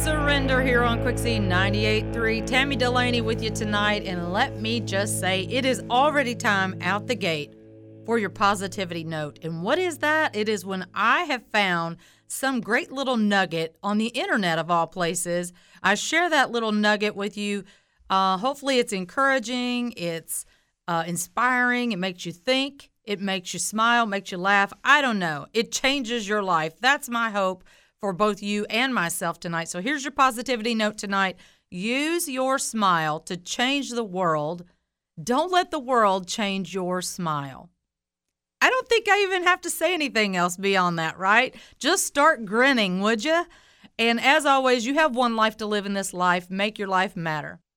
Surrender here on Quixie 98.3. Tammy Delaney with you tonight, and let me just say it is already time out the gate for your positivity note. And what is that? It is when I have found some great little nugget on the internet of all places. I share that little nugget with you. Hopefully it's encouraging, it's inspiring, it makes you think, it makes you smile, makes you laugh. I don't know. It changes your life. That's my hope for both you and myself tonight. So here's your positivity note tonight. Use your smile to change the world. Don't let the world change your smile. I don't think I even have to say anything else beyond that, right? Just start grinning, would you? And as always, you have one life to live in this life. Make your life matter.